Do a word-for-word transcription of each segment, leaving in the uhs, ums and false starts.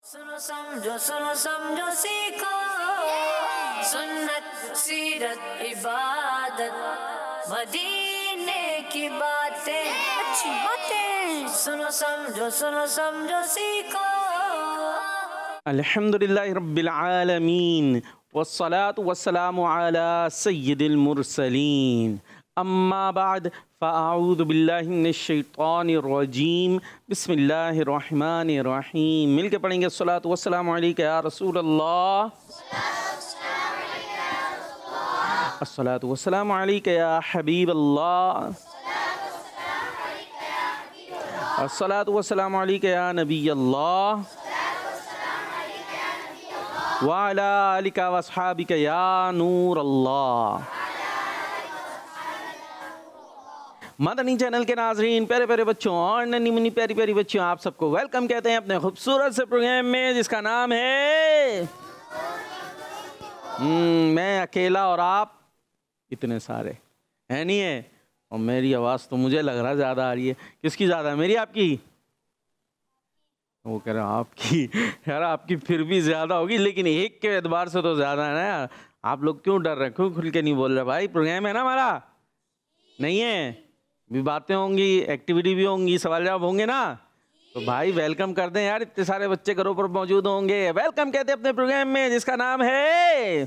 सुनो समझो सुनो समझो सीखो सुन्नत सीरत इबादत मदीने की बातें अच्छी बातें सुनो समझो सुनो समझो सीखो। अल्हम्दुलिल्लाहि रब्बिल आलमीन वस्सलातु वस्सलामु अला सय्यिदिल मुरसलीन अम्मा बाद फ़अऊज़ु बिल्लाहि मिनश शैतानिर रजीम बिस्मिल्लाहिर रहमानिर रहीम। मिल के पढ़ेंगे अस्सलातु वस्सलामु अलैका या रसूल अल्लाह, अस्सलातु वस्सलामु अलैका या हबीब अल्लाह, अस्सलातु वस्सलामु अलैका या नबी अल्लाह व अला आलिका व अस्हाबिका या नूर अल्लाह। मदनी चैनल के नाजरीन, प्यारे प्यारे बच्चों और नन्ही मुन्नी प्यारी प्यारी बच्चों, आप सबको वेलकम कहते हैं अपने खूबसूरत से प्रोग्राम में जिसका नाम है हम्म मैं अकेला और आप इतने सारे है नहीं है। और मेरी आवाज़ तो मुझे लग रहा ज़्यादा आ रही है। किसकी ज़्यादा है, मेरी आपकी? वो कह रहे आपकी। यार आपकी फिर भी ज़्यादा होगी, लेकिन एक के एतबार से तो ज़्यादा है ना यार। आप लोग क्यों डर रहे, क्यों खुल के नहीं बोल रहे? भाई प्रोग्राम है ना हमारा, नहीं है भी बातें होंगी, एक्टिविटी भी होंगी, सवाल जवाब होंगे ना। तो भाई वेलकम कर दें यार, इतने सारे बच्चे घरों पर मौजूद होंगे। वेलकम कहते हैं अपने प्रोग्राम में जिसका नाम है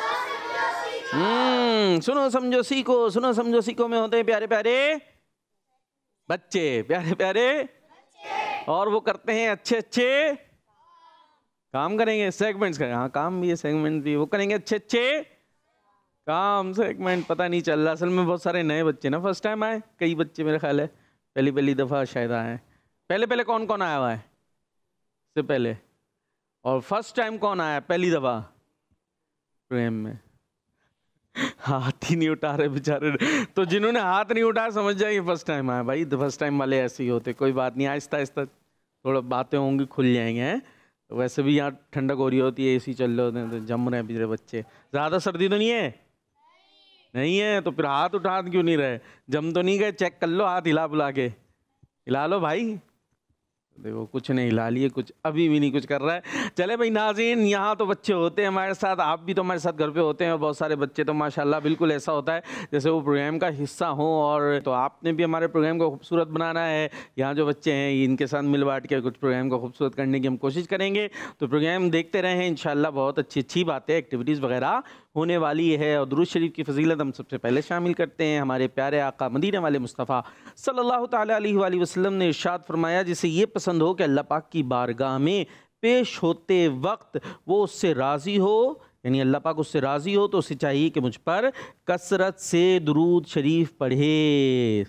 हम्म सुनो समझो सीखो। सुनो समझो सीखो में होते हैं प्यारे प्यारे बच्चे, प्यारे प्यारे, और वो करते हैं अच्छे अच्छे काम करेंगे, सेगमेंट्स करेंगे। हाँ काम भी है, सेगमेंट भी, वो करेंगे अच्छे अच्छे काम। सेगमेंट पता नहीं चल रहा, असल में बहुत सारे नए बच्चे ना फर्स्ट टाइम आए, कई बच्चे मेरे ख्याल है पहली पहली दफ़ा शायद आए। पहले पहले कौन कौन आया हुआ है इससे पहले, और फर्स्ट टाइम कौन आया पहली दफ़ा प्रेम में? हाथ ही नहीं उठा रहे बेचारे। तो जिन्होंने हाथ नहीं उठाया समझ जाइए फर्स्ट टाइम आया। भाई फर्स्ट टाइम वाले ऐसे ही होते, कोई बात नहीं, आहिस्ता आहिस्ता थोड़ा बातें होंगी, खुल जाएंगे हैं। तो वैसे भी यहाँ ठंडक हो रही होती है, एसी चल रहे होते हैं, तो जम रहे हैं बेचारे बच्चे। ज़्यादा सर्दी तो नहीं है? नहीं है तो फिर हाथ उठा क्यों नहीं रहे? जम तो नहीं गए? चेक कर लो, हाथ हिला बुला के हिला लो भाई। देखो कुछ नहीं हिला लिए, कुछ अभी भी नहीं कुछ कर रहा है। चले भाई नाज़रीन, यहाँ तो बच्चे होते हैं हमारे साथ, आप भी तो हमारे साथ घर पे होते हैं, और बहुत सारे बच्चे तो माशाल्लाह बिल्कुल ऐसा होता है जैसे वो प्रोग्राम का हिस्सा हो। और तो आपने भी हमारे प्रोग्राम को खूबसूरत बनाना है। यहाँ जो बच्चे हैं इनके साथ मिल बांट के कुछ प्रोग्राम को खूबसूरत करने की हम कोशिश करेंगे। तो प्रोग्राम देखते रहें, इंशाल्लाह बहुत अच्छी अच्छी बातें, एक्टिविटीज़ वगैरह होने वाली है। और दुरूद शरीफ की फजीलत हम सबसे पहले शामिल करते हैं। हमारे प्यारे आका मदीने वाले मुस्तफ़ा सल्लल्लाहु ताला अलैहि वसल्लम ने इरशाद फरमाया, जिसे ये पसंद हो कि अल्लाह पाक की बारगाह में पेश होते वक्त वो उससे राज़ी हो, यानी अल्लाह पाक उससे राज़ी हो, तो उसे चाहिए कि मुझ पर कसरत से दुरूद शरीफ पढ़े।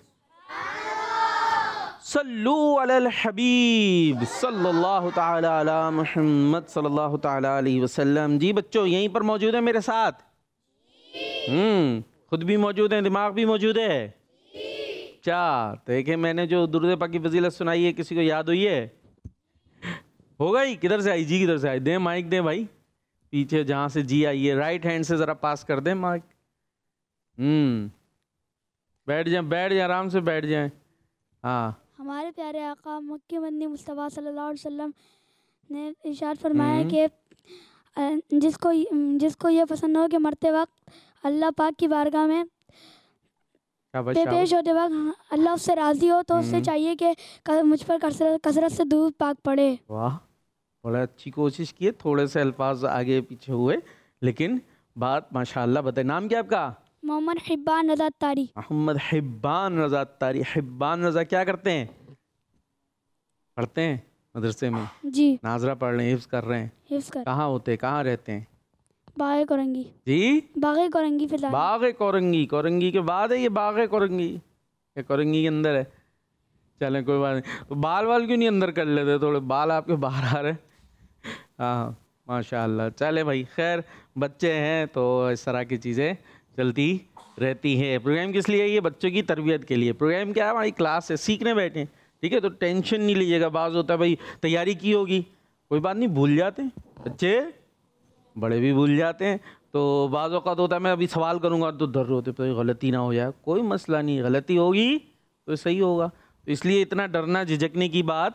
सल्लू अलल हबीब सल्लल्लाहु ताला अला मुहम्मद सल्लल्लाहु ताला अलैहि वसल्लम। जी बच्चों यहीं पर मौजूद है मेरे साथ? हम्म खुद भी मौजूद है, दिमाग भी मौजूद है। क्या देखे, मैंने जो दुरूद पाक की फजीलत सुनाई है किसी को याद हुई है? हो गई? किधर से आई जी, किधर से आई? दे माइक दे भाई, पीछे जहाँ से जी आई है राइट हैंड से ज़रा पास कर दे माइक। हम्म बैठ जाए, बैठ जाए, आराम से बैठ जाए। हाँ, हमारे प्यारे आका मक्की मदनी मुस्तफ़ा सल्लल्लाहु अलैहि वसल्लम ने इरशाद फरमाया कि जिसको जिसको ये पसंद हो कि मरते वक्त अल्लाह पाक की बारगाह में पे पेश होते वक्त अल्लाह उससे राज़ी हो, तो उससे चाहिए कि मुझ पर कसरत कसरत से दूध पाक पड़े। वाह, बड़ा अच्छी कोशिश की है, थोड़े से अल्फाज आगे पीछे हुए लेकिन बात माशाल्लाह। बताए नाम क्या आपका? मोहम्मद हिब्बान रज़ा तारी। मोहम्मद हिब्बान रज़ा तारी। हिब्बान रज़ा क्या करते हैं? पढ़ते हैं मदरसे में? जी। नाजरा पढ़ रहे हैं, हिफ्ज़ कर रहे हैं। हिफ्ज़ कर। कहाँ होते हैं, कहाँ रहते हैं? बागे कोरंगी। जी, बागे कोरंगी। फिलहाल बागे कोरंगी। कोरंगी के बाद है ये बागे कोरंगी, ये कोरंगी के अंदर है। चलें कोई बात नहीं। तो बाल वाल क्यों नहीं अंदर कर लेते? थोड़े बाल आपके बाहर आ रहे हैं। हाँ माशाल्लाह। चले भाई खैर, बच्चे हैं तो इस तरह की चीज़ें चलती रहती है। प्रोग्राम किस लिए है? ये बच्चों की तरबियत के लिए। प्रोग्राम क्या है? हमारी क्लास है, सीखने बैठे हैं, ठीक है? तो टेंशन नहीं लीजिएगा। बाज़ होता है भाई तैयारी की होगी, कोई बात नहीं, भूल जाते हैं बच्चे, बड़े भी भूल जाते हैं। तो बाज़ औक़ात होता है मैं अभी सवाल करूँगा तो डर होते तो गलती ना हो जाए। कोई मसला नहीं, गलती होगी तो सही होगा। तो इसलिए इतना डरना झिझकने की बात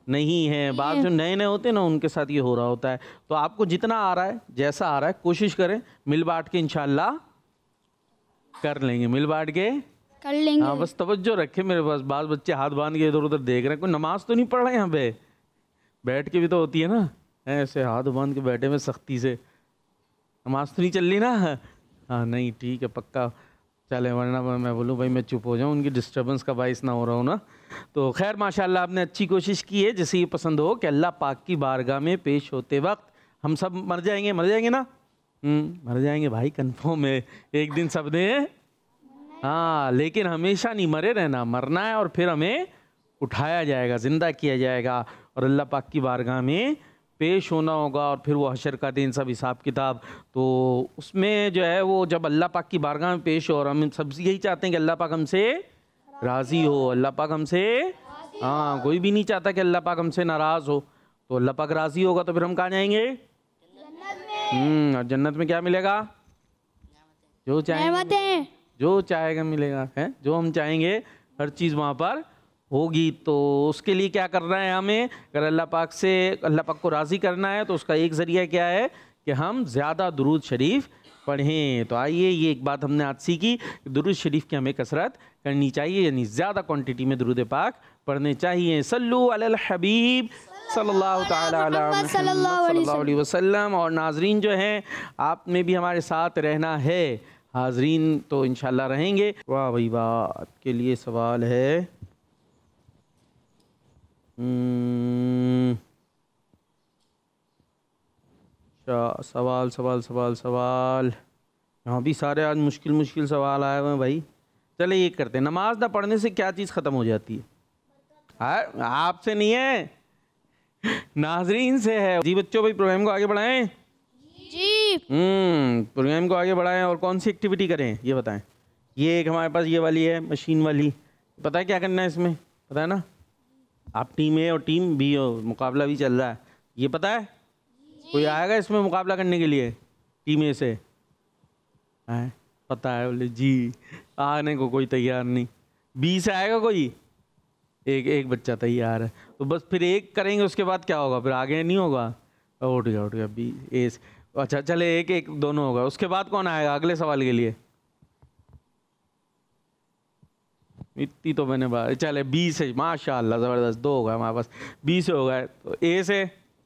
नहीं है। बाद जो नए नए होते हैं ना उनके साथ ये हो रहा होता है। तो आपको जितना आ रहा है, जैसा आ रहा है, कोशिश करें मिल बांट के इंशाल्लाह कर लेंगे, मिल बांट के कर लेंगे। हाँ, बस तवज्जो रखे। मेरे पास बाल बच्चे हाथ बांध के इधर उधर देख रहे हैं, कोई नमाज तो नहीं पढ़ रहे यहाँ पे, बैठ के भी तो होती है ना, ऐसे हाथ बांध के बैठे में सख्ती से, नमाज तो नहीं चल रही ना। हाँ नहीं ठीक है पक्का चले, वरना मैं बोलूँ भाई मैं चुप हो जाऊँ, उनकी डिस्टर्बेंस का बाइस ना हो रहा हूँ ना। तो खैर माशाल्लाह आपने अच्छी कोशिश की है, जिसे ये पसंद हो कि अल्लाह पाक की बारगाह में पेश होते वक्त हम सब मर जाएंगे, मर जाएंगे ना, हम्म मर जाएंगे भाई, कन्फर्म है एक दिन सब ने। हाँ लेकिन हमेशा नहीं मरे रहना, मरना है और फिर हमें उठाया जाएगा, ज़िंदा किया जाएगा और अल्लाह पाक की बारगाह में पेश होना होगा। और फिर वो हशर का दिन, सब हिसाब किताब, तो उसमें जो है वो जब अल्लाह पाक की बारगाह में पेश हो, और हम सब यही चाहते हैं कि अल्लाह पाक हमसे राज़ी हो, अल्लाह पाक हमसे, हाँ कोई भी नहीं चाहता कि अल्लाह पाक हमसे नाराज़ हो। तो अल्लाह पाक राज़ी होगा तो फिर हम कहाँ जाएंगे? हम्म और जन्नत में क्या मिलेगा? जो चाहेंगे, जो चाहेगा मिलेगा, है जो हम चाहेंगे हर चीज़ वहाँ पर होगी। तो उसके लिए क्या करना है हमें? अगर अल्लाह पाक से, अल्लाह पाक को राज़ी करना है तो उसका एक ज़रिया क्या है कि हम ज़्यादा दुरूद शरीफ पढ़ें। तो आइए ये एक बात हमने आज सीखी, दुरूद शरीफ की हमें कसरत करनी चाहिए, यानी ज़्यादा क्वांटिटी में दुरूद पाक पढ़ने चाहिए। सल्लु अलल हबीब सल्लल्लाहु ताला अला मुहम्मद सल्लल्लाहु अलैहि वसल्लम। और नाजरीन जो हैं आपने भी हमारे साथ रहना है, हाजरीन तो इंशाल्लाह रहेंगे। वाह भाई वाह, आपके लिए सवाल है, अच्छा सवाल सवाल सवाल सवाल यहाँ भी सारे आज मुश्किल मुश्किल सवाल आए हुए हैं भाई। चले ये करते हैं, नमाज ना पढ़ने से क्या चीज़ ख़त्म हो जाती है? हाँ आपसे नहीं है, नाजरीन से है। जी बच्चों भाई प्रोग्राम को आगे बढ़ाएं जी। हम्म प्रोग्राम को आगे बढ़ाएं और कौन सी एक्टिविटी करें ये बताएं। ये एक हमारे पास ये वाली है मशीन वाली, पता है क्या करना है इसमें? पता है ना, आप टीम ए और टीम बी हो, मुकाबला भी चल रहा है, ये पता है? कोई आएगा इसमें मुकाबला करने के लिए टीम ए से? है पता है? बोले जी, आने को कोई तैयार नहीं। बी से आएगा कोई? एक एक बच्चा तैयार है, तो बस फिर एक करेंगे, उसके बाद क्या होगा? फिर आगे नहीं होगा। उठ गया उठ गया बी ए से, अच्छा चले एक एक दोनों होगा। उसके बाद कौन आएगा अगले सवाल के लिए? इतनी तो मैंने बात, चले बी से, माशाल्लाह ज़बरदस्त, दो हो गए हमारे पास, बी से हो गए। तो ए से,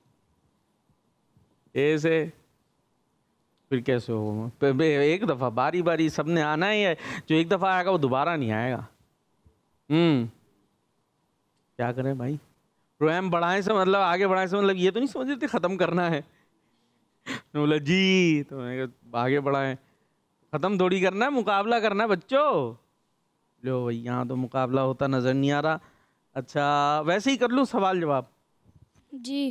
ए से फिर कैसे होगा? एक दफ़ा बारी बारी सबने आना ही है, जो एक दफ़ा आएगा वो दोबारा नहीं आएगा। हम्म क्या करें भाई? प्रोग्राम बढ़ाएं से मतलब, आगे बढ़ाएं से मतलब ये तो नहीं समझ रहे थे ख़त्म करना है। बोला जी, तो आगे बढ़ाएं, ख़त्म थोड़ी करना है, मुकाबला करना है बच्चों। लो भाई यहाँ तो मुकाबला होता नज़र नहीं आ रहा। अच्छा वैसे ही कर लूँ सवाल जवाब? जी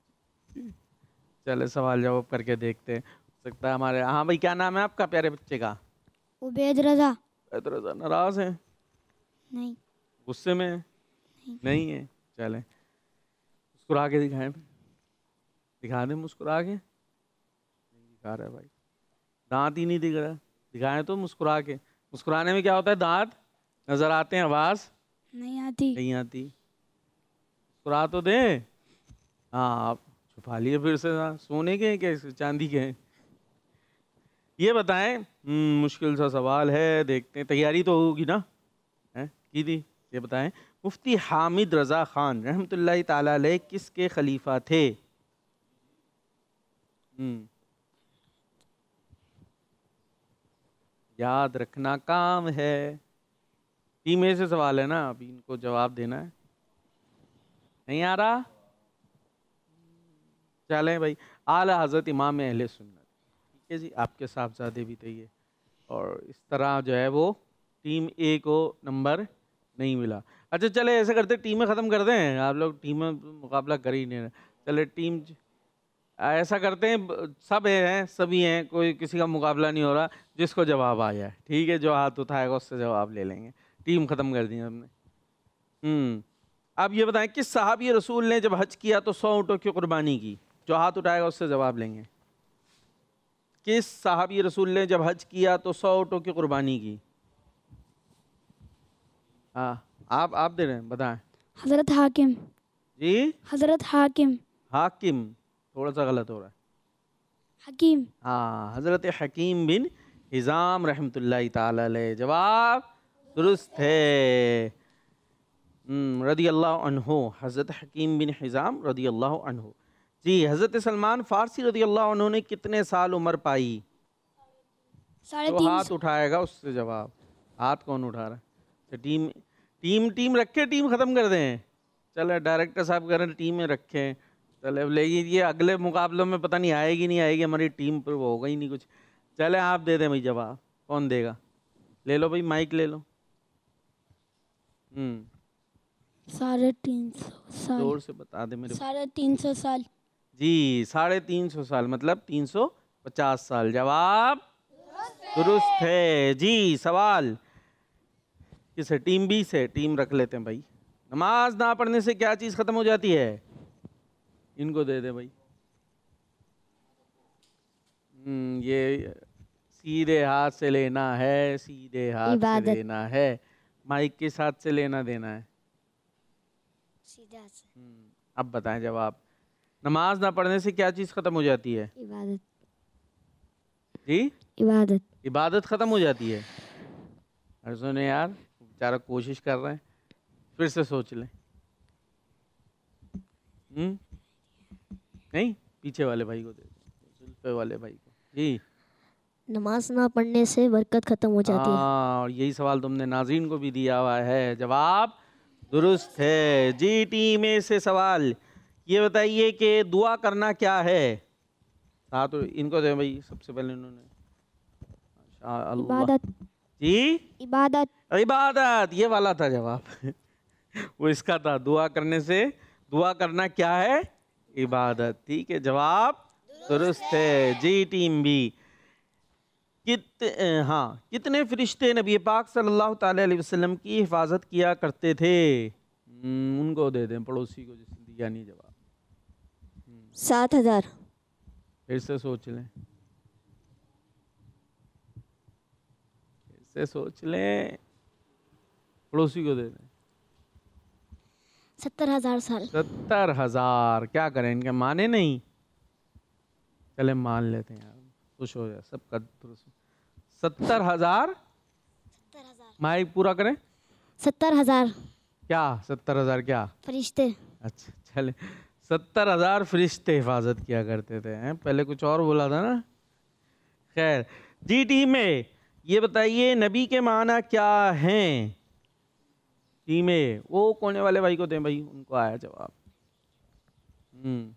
चले सवाल जवाब करके देखते हैं, हो सकता है हमारे। हाँ भाई क्या नाम है आपका प्यारे बच्चे का? उबैद रज़ा। उबैद रज़ा। नाराज़ है? नहीं। गुस्से में? नहीं, नहीं है। चले मुस्कुरा के दिखाएं, दिखा दें मुस्कुरा के। नहीं दिखा रहा है भाई, दांत ही नहीं दिख रहा, दिखाएं तो मुस्कुरा के। मुस्कुराने में क्या होता है? दांत नजर आते हैं, आवाज नहीं आती, नहीं आती। मुस्कुरा तो दे। हाँ आप छुपा लिए फिर से, सोने के हैं क्या चांदी के हैं? ये बताएं, मुश्किल सा सवाल है, देखते हैं, तैयारी तो होगी ना है की थी। ये बताएं मुफ्ती हामिद रज़ा खान रहमतुल्लाहि ताला अलैह किसके खलीफा थे? हम्म याद रखना काम है। टीम ए से सवाल है ना, अभी इनको जवाब देना है। नहीं आ रहा? चलें भाई, आला हज़रत इमाम अहले सुन्नत, ठीक है जी, आपके साहबजादे भी थे ये। और इस तरह जो है वो टीम ए को नंबर नहीं मिला। अच्छा चले ऐसे करते, टीमें ख़त्म कर दें, आप लोग टीमें मुकाबला कर ही नहीं रहे। चले टीम ऐसा करते हैं, सब हैं सभी हैं, कोई किसी का मुकाबला नहीं हो रहा, जिसको जवाब आ जाए ठीक है, जो हाथ उठाएगा उससे जवाब ले लेंगे। टीम ख़त्म कर दी हमने। हम्म अब ये बताएं किस सहाबी रसूल ने जब हज किया तो सौ ऊँटों की कुर्बानी की? जो हाथ उठाएगा उससे जवाब लेंगे। किस सहाबी रसूल ने जब हज किया तो सौ ऊँटों की कुर्बानी की? हाँ आप आप दे रहे हैं, बताएं। हज़रत हाकिम। जी हज़रत हाकिम हाकिम, थोड़ा सा गलत हो रहा है। हकीम हाँ, हज़रत हकीम बिन हिज़ाम रहमतुल्लाहि ताला अलैह। जवाब दुरुस्त है। रदी अल्लाह अन्हु, हज़रत हकीम बिन हिज़ाम रदी अल्लाह अन्हु। जी, हज़रत सलमान फ़ारसी रदी अल्लाह अन्हु ने कितने साल उम्र पाई? साढ़े तो तीन हाथ उठाएगा उससे जवाब। हाथ कौन उठा रहा है? तो टीम टीम टीम रखे, टीम ख़त्म कर दें। चले डायरेक्टर साहब कह रहे हैं टीम में रखें। चले अब लेकिन ये अगले मुकाबलों में पता नहीं आएगी नहीं आएगी, हमारी टीम पर वो होगा ही नहीं कुछ। चले आप दे दें भाई जवाब, कौन देगा? ले लो भाई, माइक ले लो। हम्म साढ़े तीन सौ साल जोर से बता दे मेरे। साढ़े तीन सौ साल जी, साढ़े तीन सौ साल मतलब तीन सौ पचास साल। जवाब दुरुस्त है। जी, सवाल किसे? टीम बी से। टीम रख लेते हैं भाई। नमाज ना पढ़ने से क्या चीज खत्म हो जाती है? इनको दे दे भाई। हम्म ये सीधे हाथ से लेना है, सीधे हाथ इबादत। से लेना है। माइक के साथ से लेना देना है। सीधा से हम्म, अब बताएं जवाब। नमाज ना पढ़ने से क्या चीज खत्म हो जाती है? इबादत जी, इबादत इबादत खत्म हो जाती है। अरे सुने यार, बेचारा कोशिश कर रहे हैं, फिर से सोच लें। हम्म नहीं, पीछे वाले भाई को दे दो, जुल्फे वाले भाई को। जी नमाज ना पढ़ने से बरकत खत्म हो जाती है। हाँ, और यही सवाल तुमने नाज़रीन को भी दिया हुआ है। जवाब दुरुस्त है। जी, टीम ए से सवाल ये बताइए कि दुआ करना क्या है? हाँ, तो इनको दे भाई। सबसे पहले इन्होंने माशाअल्लाह। इबादत जी, इबादत इबादत, ये वाला था जवाब। वो इसका था, दुआ करने से। दुआ करना क्या है? इबादत। ठीक है, जवाब दुरुस्त है। जी, टीम बी। कित हाँ कितने फरिश्ते नबी पाक सल्लल्लाहु ताला अलैहि वसल्लम की हिफाजत किया करते थे? हम्म, उनको दे दें, पड़ोसी को जिसने दिया नहीं जवाब। सात हजार फिर से सोच लें, फिर से सोच लें। पड़ोसी को दे दें। सत्तर हजार साल। सत्तर हजार। क्या करें, इनके माने नहीं? चले मान लेते हैं यार, खुश हो जाए सबका। सत्तर हजार। सत्तर हजार माइक पूरा करें। सत्तर हजार क्या सत्तर हजार क्या? फरिश्ते। अच्छा, चले सत्तर हजार फरिश्ते हिफाजत किया करते थे। हैं? पहले कुछ और बोला था ना। खैर, जी टीम में ये बताइए नबी के माना क्या हैं? टीम में वो कोने वाले भाई को दें भाई, उनको आया जवाब। हम्म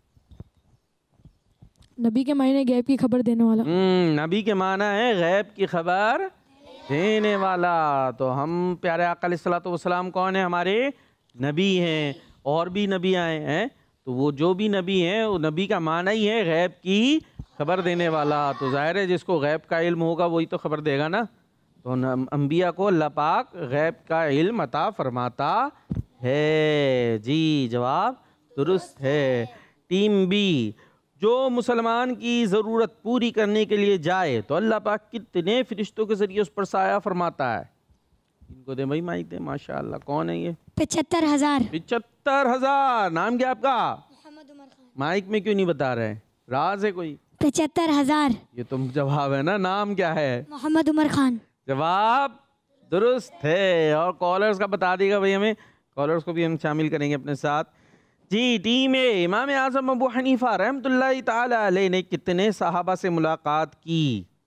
नबी के मायने गैब की खबर देने वाला। हम्म नबी के माना है गैब की खबर देने वाला। तो हम प्यारे आका अलैहिस्सलातु वस्सलाम कौन है? हमारे नबी हैं। और भी नबी आए हैं, तो वो जो भी नबी हैं वो नबी का माना ही है गैब की खबर देने वाला। तो जाहिर है जिसको गैब का इल्म होगा वही तो खबर देगा ना। तो अंबिया को अल्लाह पाक गैब का इल्म अता फरमाता है। जी, जवाब दुरुस्त है। टीम बी, जो मुसलमान की ज़रूरत पूरी करने के लिए जाए तो अल्लाह पाक कितने फरिश्तों के ज़रिए उस पर साया फरमाता है? इनको दे भाई, माइक दे। माशाअल्लाह, कौन है ये? पचहत्तर हजार पिछहत्तर हजार। नाम क्या आपका? मोहम्मद उमर खान। माइक में क्यों नहीं बता रहे? राज है कोई? पचहत्तर हजार ये तुम जवाब है ना। नाम क्या है? मोहम्मद उमर खान। जवाब दुरुस्त है। और कॉलर्स का बता देगा भाई हमें, कॉलर्स को भी हम शामिल करेंगे अपने साथ। जी, टीम ए, इमाम आज़म अबू हनीफा रहमतुल्लाहि ताला अलैह ने कितने सहाबा से मुलाकात की?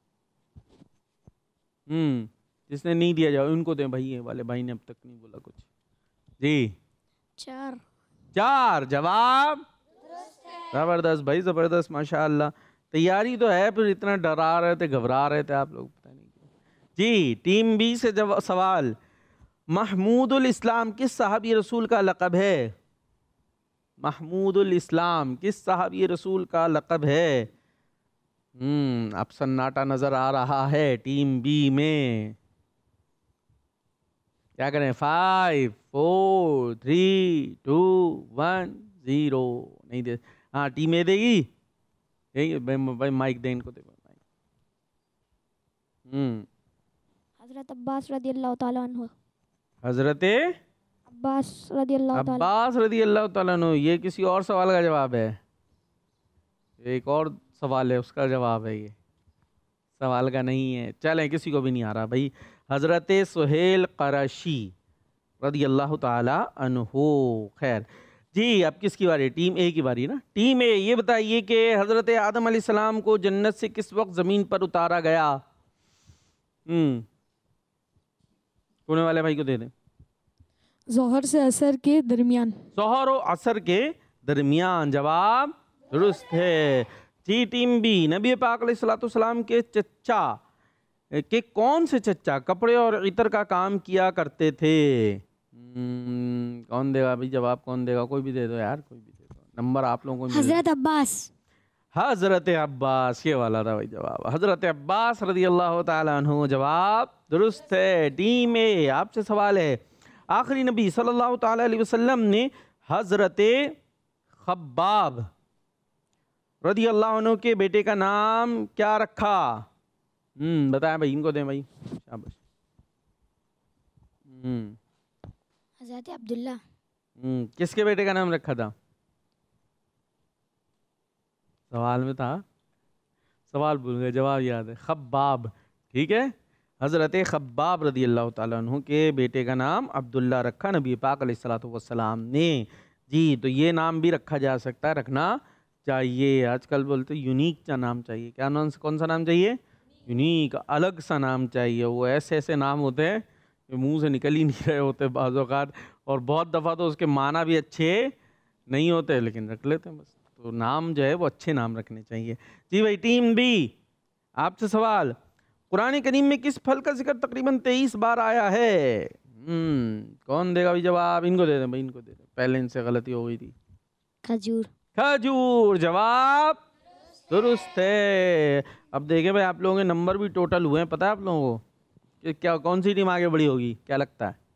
हम्म जिसने नहीं दिया जाओ उनको दें भाई। ये वाले भाई ने अब तक नहीं बोला कुछ। जी, चार चार। जवाब जबरदस्त भाई, जबरदस्त, माशाअल्लाह। तैयारी तो है, फिर इतना डरा रहे थे, घबरा रहे थे आप लोग, पता नहीं क्यों। जी, टीम बी से जब सवाल, महमूदुल इस्लाम किस सहाबी रसूल का लक़ब है? महमूदुल इस्लाम किस सहाबी रसूल का लक़ब है? हम्म अब सन्नाटा नजर आ रहा है टीम बी में। क्या करें? Five four three two one zero. नहीं दे। हाँ, टीम ए देगी। भाई माइक दे इनको, दे माइक। हम्म हजरत अब्बास रदी अल्लाह ताला अन्हु। हजरत अब्बास रदी अल्लाह ताला अब्बास रदी अल्लाह ताला अन्हु। ये किसी और सवाल का जवाब है, एक और सवाल है उसका जवाब है, ये सवाल का नहीं है। चलें, किसी को भी नहीं आ रहा भाई। हज़रत सुहेल क़रशी रदी अल्लाह ताला अन्हु। खैर जी, अब किसकी बारी? टीम ए की बारी ना। टीम ए, ये बताइए कि हज़रत आदम अलैहिस्सलाम को जन्नत से किस वक्त ज़मीन पर उतारा गया? हम्म कोने वाले भाई को दे दें। जोहर से असर के दरमियान। जोहर और असर के दरमियान, जवाब दुरुस्त है जी। टीम बी, नबी पाक अलैहिस्सलाम के चचा के कौन से चचा कपड़े और इतर का काम किया करते थे? हम्म, कौन देगा भाई जवाब? कौन देगा? कोई भी दे दो यार, कोई भी दे दो। नंबर आप लोगों को मिल- हज़रत अब्बास। हज़रत अब्बास, ये वाला था भाई जवाब। हज़रत अब्बास रदी अल्लाह ताला अन्हु, जवाब दुरुस्त है। टीम ए, आपसे सवाल है, आखिरी नबी सल्लल्लाहु ताला अलैहि वसल्लम ने हज़रत खब्बाब रदी अल्लाह अन्हु के बेटे का नाम क्या रखा? हम्म बताएं भाई, इनको दें भाई, शाबाश। हम्म हज़रत अब्दुल्ला। हम्म किसके बेटे का नाम रखा था? सवाल में था, सवाल भूल गए, जवाब याद है, खब्बाब। ठीक है, हज़रत खब्बाब रदी अल्लाह ताला अन्हु के बेटे का नाम अब्दुल्ला रखा नबी पाक अलैहिस्सलातु वस्सलाम ने जी। तो ये नाम भी रखा जा सकता है, रखना चाहिए। आजकल बोलते यूनिक सा नाम चाहिए। क्या नाम? कौन सा नाम चाहिए? यूनिक, अलग सा नाम चाहिए। वो ऐसे ऐसे नाम होते हैं जो मुंह से निकल ही नहीं रहे होते बाज़ औक़ात, और बहुत दफ़ा तो उसके माना भी अच्छे नहीं होते, लेकिन रख लेते हैं बस। तो नाम जो है वो अच्छे नाम रखने चाहिए जी भाई। टीम बी, आपसे सवाल, कुरान करीम में किस फल का जिक्र तकरीबन तेईस बार आया है? हम्म कौन देगा भाई जवाब? इनको दे दें भाई, इनको दे दें, पहले इनसे गलती हो गई थी। खजूर। खजूर, जवाब दुरुस्त है। अब देखें भाई, आप लोगों के नंबर भी टोटल हुए हैं, पता है आप लोगों को कि क्या कौन सी टीम आगे बढ़ी होगी? क्या लगता है?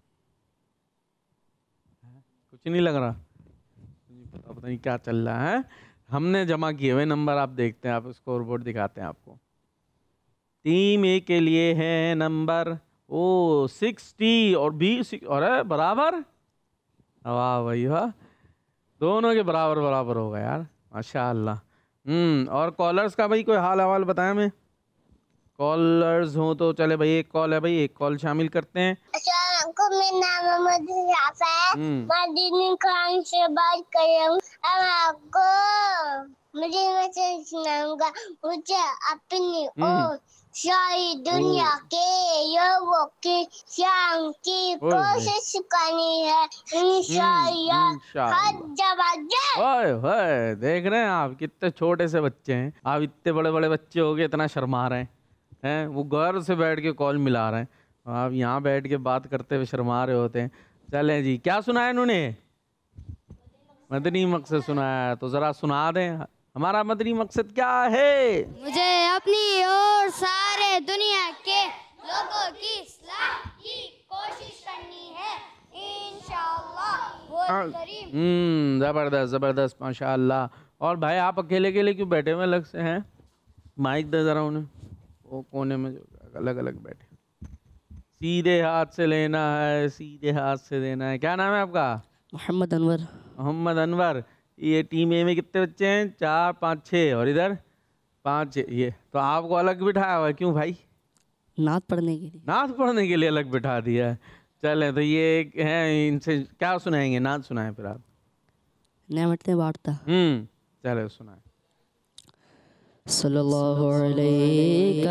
कुछ नहीं लग रहा, पता पता नहीं क्या चल रहा है। हमने जमा किए हुए नंबर आप देखते हैं, आप स्कोर बोर्ड दिखाते हैं आपको। टीम ए के लिए है नंबर ओ सिक्सटी और बी और बराबर। वाह भाई वाह, दोनों के बराबर बराबर हो गए यार, माशाअल्लाह। हम्म और कॉलर्स का भाई कोई हाल हवाल बताएं हमें। कॉलर्स हो तो चले भाई, एक कॉल है भाई, एक कॉल शामिल करते हैं। मेरा नाम मोहम्मद राफा है, मैं दीनी कुरान से बात कर रहा हूँ। अब आपको मुझे मैसेज सुनाऊंगा। मुझे अपनी और सारी दुनिया के लोगों की शान की कोशिश करनी है, इंशाअल्लाह। हर जबरदस्त। ओए ओए, देख रहे हैं आप कितने छोटे से बच्चे हैं, आप इतने बड़े बड़े बच्चे हो गए, इतना शर्मा रहे हैं हैं वो घर से बैठ के कॉल मिला रहे हैं, आप यहाँ बैठ के बात करते हुए शर्मा रहे होते हैं। चलें जी, क्या सुनाया इन्होंने? मदनी मकसद सुनाया, तो ज़रा सुना दें, हमारा मदनी मकसद क्या है? मुझे अपनी और सारे दुनिया के लोगों की इस्लाह की कोशिश करनी है, इंशाअल्लाह वो करीम। हम्म ज़बरदस्त ज़बरदस्त, माशाअल्लाह। और भाई आप अकेले अकेले क्यों बैठे हुए अलग से हैं? माइक दे ज़रा उन्हें, वो कोने में जो अलग अलग बैठे। सीधे हाथ से लेना है, सीधे हाथ से देना है। क्या नाम है आपका? मोहम्मद अनवर। मोहम्मद अनवर। ये टीम ए में कितने बच्चे हैं? चार पाँच छः, और इधर पाँच छः। ये तो आपको अलग बिठाया हुआ है, क्यों भाई? नात पढ़ने के लिए। नात पढ़ने के लिए अलग बिठा दिया है। चलें, तो ये हैं, इनसे क्या सुनाएंगे? नात सुनाएं फिर आप। नेमतें बांटता। हम्म चले सुनाएं। सल्लल्लाहु अलैहि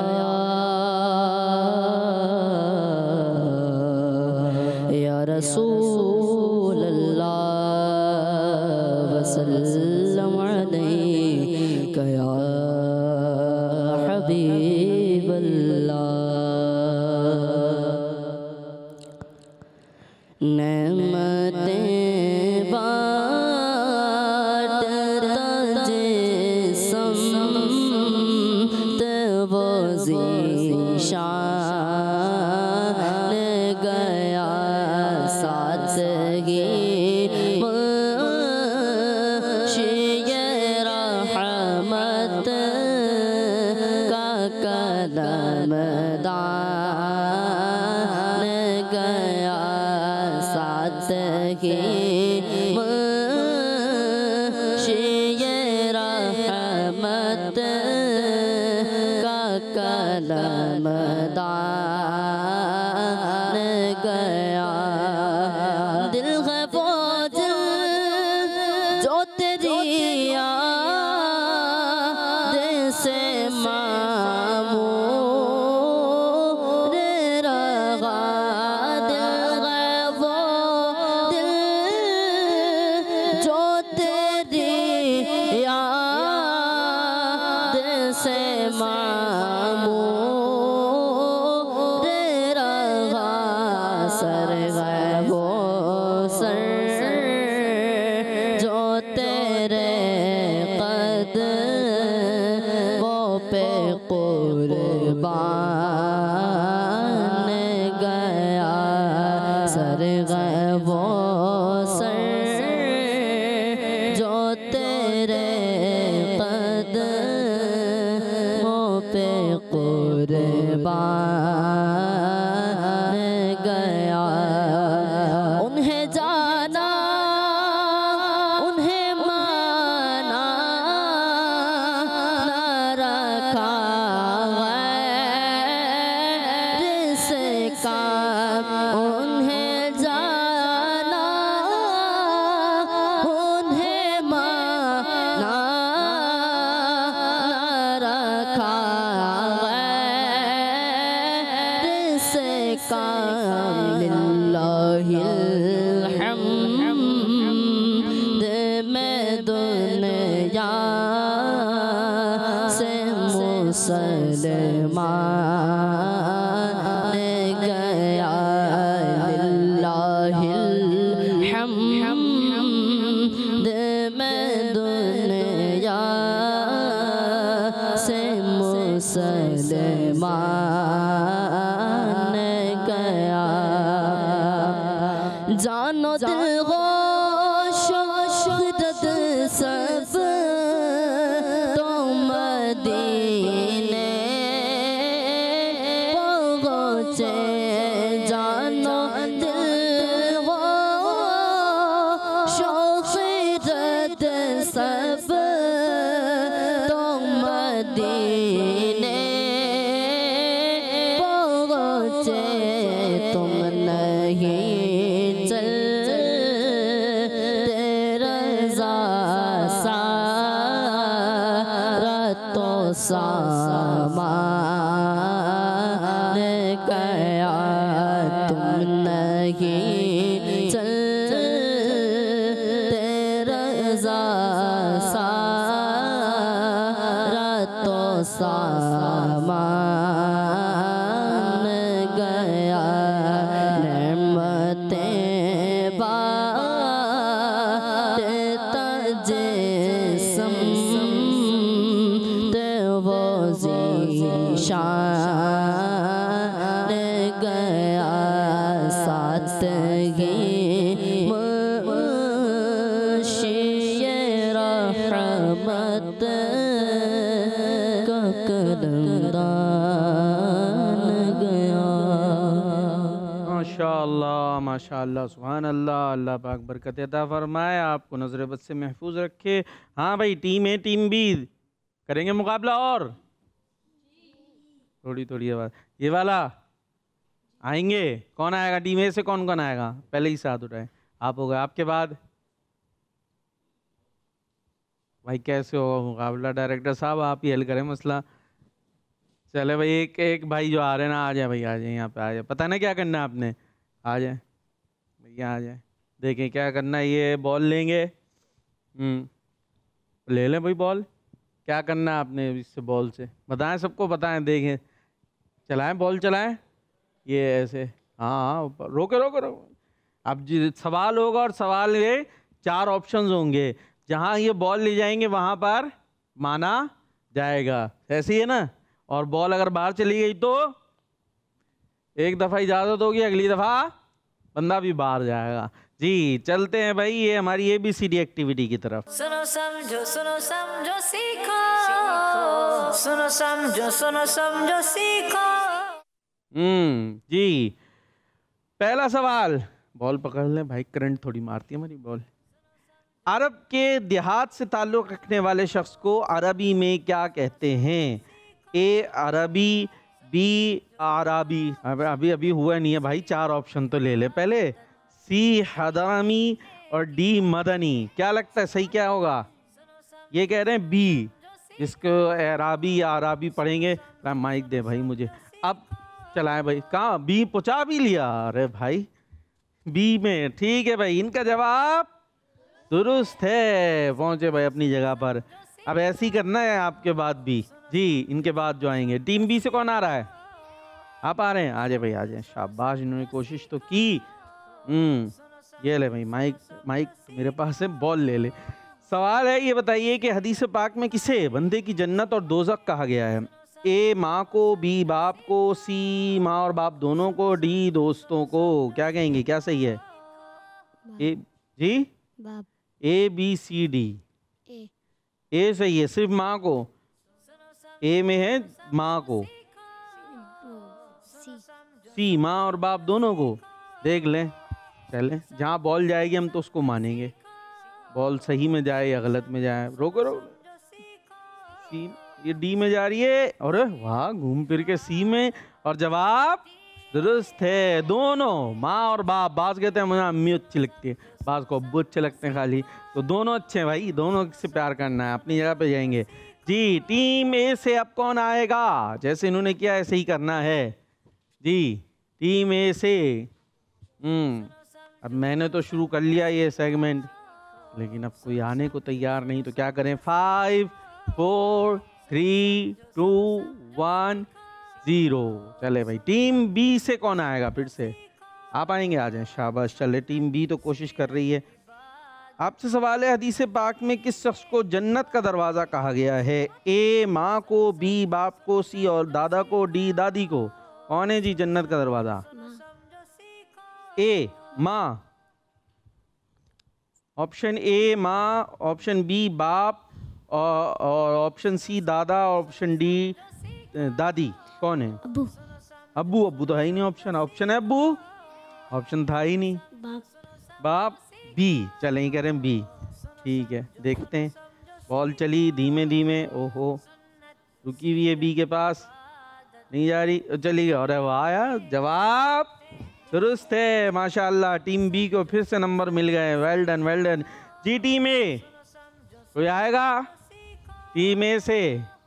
या रसूल अल्लाह वसल्लम अलैका या हबीब अल्लाह। नेमतें बांटता जिस्म वो ज़ीशान गया साथ ही मुर्शिद रहमत का कलम दान गया। दिल है वो दिल जो तेरी याद से मामूर रहा। दिल है वो दिल जो तेरी याद से मामूर रहा। सर है वो सर जो तेरे कदमों पे कुर्बान गया। सर है वो सर जो तेरे कदमों पे कुर्बान गया। उन्हें जाना उन्हें माना ना रखा गैर से काम। उन्हें जाना उन्हें माना ना रखा गैर से काम। लिल्लाहिल हम्द मैं दुनिया से मुसलमान गया। लिल्लाहिल हम्द मैं दुनिया से मुसलमान गया। जानो दिल गोश खुदत सब तो मदीने पहुँचे। जानो दिल गोश खुदत सब तो मदीने पहुँचे। तुम नहीं चलते रज़ा सारा तो सामान गया। तुम नहीं चलते रज़ा सारा तो सामान गया। नेमतें बांटता जिस्म ते वो ज़ीशान गया। सादगी मुंशिए रहमत का कलमदान गया। माशाअल्लाह माशाअल्लाह सुभान अल्लाह। अल्लाह पाक बरकत अता फरमाए, आपको नजर बद से महफूज रखे। हाँ भाई, टीम ए टीम बी करेंगे मुकाबला। और थोड़ी थोड़ी आवाज़, ये वाला आएंगे। कौन आएगा टीम ए से? कौन कौन आएगा? पहले ही साथ उठाए। आप हो गए, आपके बाद भाई कैसे होगा मुकाबला? डायरेक्टर साहब आप ही हल करें मसला। चले भाई, एक एक भाई जो आ रहे हैं ना, आ जाए भाई, आ जाए यहाँ पे, आ जाए। पता ना क्या करना है आपने, आ जाए भैया, आ जाए। देखें क्या करना है। ये बॉल लेंगे, हम्म ले लें भाई बॉल। क्या करना है आपने इससे, बॉल से बताएं, सबको बताएं। देखें, चलाएं बॉल, चलाएं। ये ऐसे, हाँ हाँ, रोके रोके रोके। अब जी सवाल होगा, और सवाल ये चार ऑप्शंस होंगे। जहाँ ये बॉल ले जाएंगे वहाँ पर माना जाएगा, ऐसे ही है ना। और बॉल अगर बाहर चली गई तो एक दफ़ा इजाज़त होगी, अगली दफ़ा बंदा भी बाहर जाएगा। जी चलते हैं भाई, ये हमारी A B C D activity की तरफ। सुनो समझो सुनो समझो सीखो, सुनो समझो सुनो समझो सीखो। हम्म जी, पहला सवाल, बॉल पकड़ लें भाई, करंट थोड़ी मारती है हमारी बॉल। अरब के देहात से ताल्लुक़ रखने वाले शख्स को अरबी में क्या कहते हैं? ए अरबी, बी आराबी, अब अभी अभी हुआ नहीं है भाई, चार ऑप्शन तो ले ले पहले, सी हदरामी और डी मदनी। क्या लगता है सही क्या होगा? ये कह रहे हैं बी, जिसको अराबी या अराबी पढ़ेंगे। माइक दे भाई मुझे, अब चलाएं भाई। कहाँ बी पहुँचा भी लिया? अरे भाई बी में, ठीक है भाई, इनका जवाब दुरुस्त है, पहुँचे भाई अपनी जगह पर। अब ऐसे ही करना है आपके बाद भी जी, इनके बाद जो आएंगे। टीम बी से कौन आ रहा है? आप आ रहे हैं? आ जाए भाई, आ जाए, शाबाश, इन्होंने कोशिश तो की। हम्म ये ले भाई माइक, माइक मेरे पास है, बॉल ले ले। सवाल है, ये बताइए कि हदीस पाक में किसे बंदे की जन्नत और दोज़ख कहा गया है? ए माँ को, बी बाप को, सी माँ और बाप दोनों को, डी दोस्तों को। क्या कहेंगे, क्या सही है? ए जी बाप। ए बी सी डी। ए ए सही है, सिर्फ माँ को, ए में है माँ को, सी सी माँ और बाप दोनों को। देख लें, चलें, जहाँ बॉल जाएगी हम तो उसको मानेंगे, बॉल सही में जाए या गलत में जाए। रोको रोको, सी, ये डी में जा रही है, अरे वाह, घूम फिर के सी में, और जवाब दुरुस्त है। दोनों माँ और बाप, बास कहते हैं मुझे अम्मी अच्छी लगती है, बास को अब्बू अच्छे लगते हैं खाली, तो दोनों अच्छे हैं भाई, दोनों से प्यार करना है, अपनी जगह पे जाएंगे जी। टीम ए से अब कौन आएगा? जैसे इन्होंने किया ऐसे ही करना है जी। टीम ए से, हम्म अब मैंने तो शुरू कर लिया ये सेगमेंट, लेकिन अब कोई आने को तैयार नहीं, तो क्या करें? Five four three two one zero. चले भाई, टीम बी से कौन आएगा? फिर से आप आएंगे? आ जाएं, शाबाश। चले, टीम बी तो कोशिश कर रही है। आपसे सवाल है, हदीस पाक में किस शख्स को जन्नत का दरवाज़ा कहा गया है? ए माँ को, बी बाप को, सी और दादा को, डी दादी को। कौन है जी जन्नत का दरवाज़ा? ए माँ, ऑप्शन ए माँ, ऑप्शन बी बाप, और ऑप्शन सी दादा, ऑप्शन डी दादी। कौन है? अब्बू। अब्बू? अब्बू तो है ही नहीं ऑप्शन, ऑप्शन है अब्बू, ऑप्शन था ही नहीं। बाप। बाप, बी। चलें ही करें बी, ठीक है, देखते हैं। बॉल चली धीमे धीमे, ओहो रुकी हुई है बी के पास, नहीं जा रही, चली गई। अरे वाह यार, जवाब दुरुस्त है, माशाल्लाह। टीम बी को फिर से नंबर मिल गए, वेल डन वेल डन जी। टीम ए कोई आएगा? टीम ए से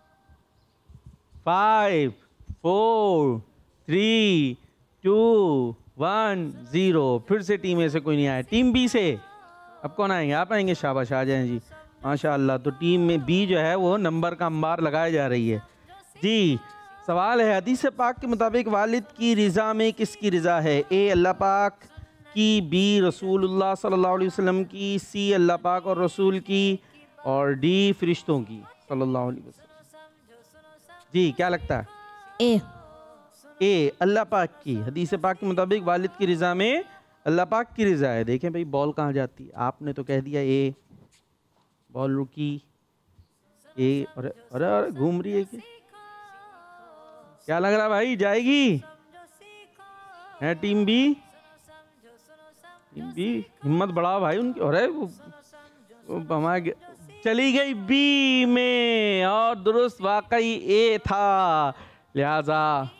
five four three two one zero. फिर से टीम ए से कोई नहीं आया। टीम बी से अब कौन आएंगे? आप आएंगे, शाबाश, आ जाएं जी, माशाल्लाह। तो टीम में बी जो है वो नंबर का अंबार लगाई जा रही है जी। सवाल है, हदीस पाक के मुताबिक वालिद की रिज़ा में किसकी रिज़ा है? ए अल्लाह पाक की, बी रसूलुल्लाह सल्लल्लाहु अलैहि वसल्लम की, सी अल्लाह पाक और रसूल की, और डी फरिश्तों की सल्लल्लाहु अलैहि वसल्लम। जी क्या लगता है? ए ए अल्लाह पाक की। हदीस पाक के मुताबिक वालिद की रिज़ा में अल्लाह पाक की रिज़ा है। देखें भाई बॉल कहाँ जाती है, आपने तो कह दिया ए, बॉल रुकी, ए, अरे अरे अरे घूम रही है कि क्या लग रहा भाई जाएगी? है टीम बी? टीम बी हिम्मत बढ़ाओ भाई उनकी। अरे वो, वो हमारे चली गई बी में, और दुरुस्त वाकई ए था, लिहाजा